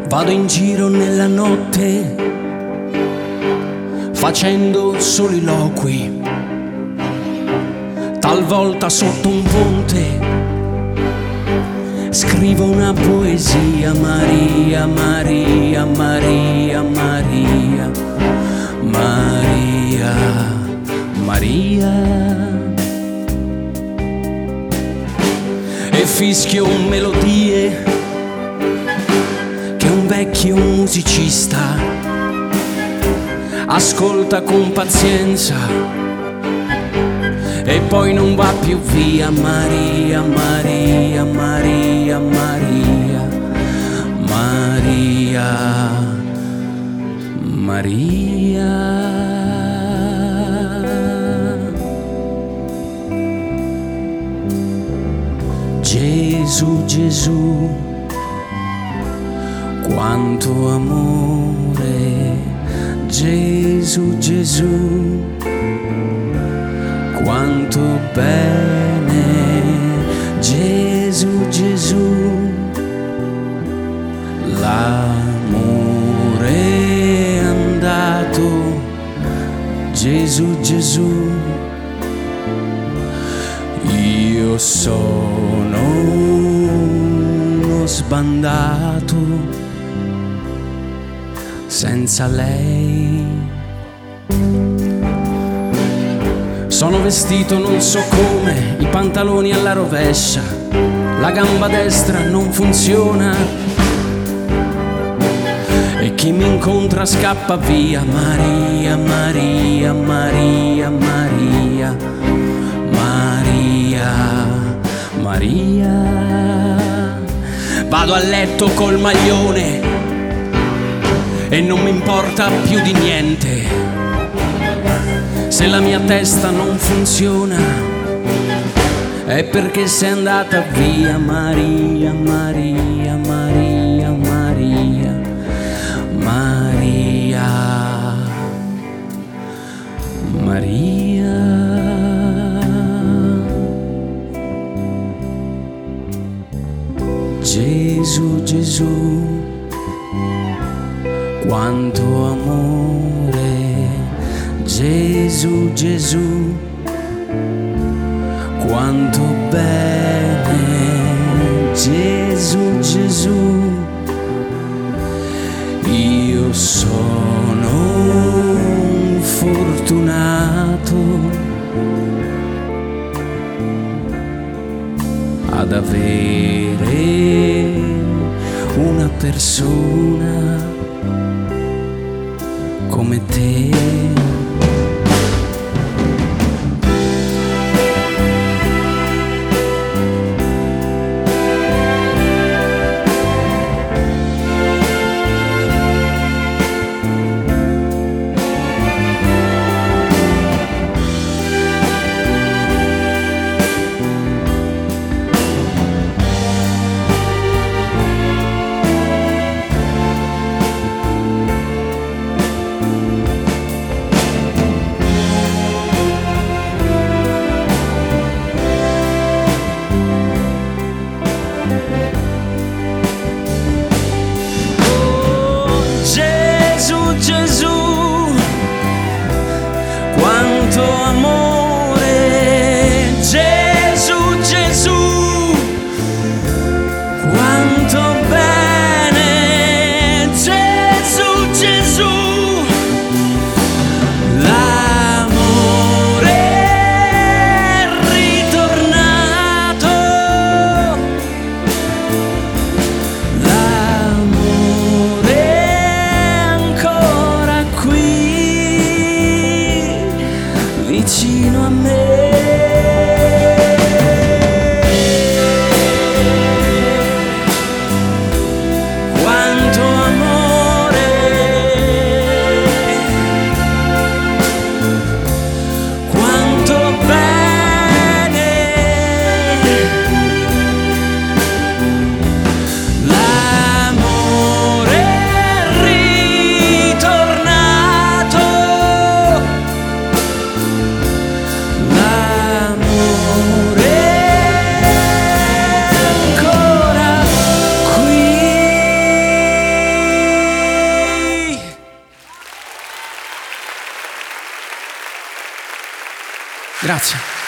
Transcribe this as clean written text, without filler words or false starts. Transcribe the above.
Vado in giro nella notte facendo soliloqui, talvolta sotto un ponte scrivo una poesia. Maria, Maria, Maria, Maria, Maria, Maria. E fischio melodie che un vecchio musicista ascolta con pazienza e poi non va più via. Maria, Maria, Maria, Maria, Maria, Maria. Gesù, Gesù, quanto amore. Gesù, Gesù, quanto bene. Gesù, Gesù, l'amore è andato. Gesù, Gesù, io sono uno sbandato senza lei. Sono vestito non so come, i pantaloni alla rovescia, la gamba destra non funziona e chi mi incontra scappa via. Maria, Maria, Maria, Maria, Maria, Maria. Vado a letto col maglione e non mi importa più di niente. Se la mia testa non funziona è perché sei andata via. Maria, Maria, Maria, Maria, Maria, Maria. Gesù, Gesù, quanto amore. Gesù, Gesù, quanto bene. Gesù, Gesù, io sono un fortunato ad avere una persona come te. Vicino Grazie.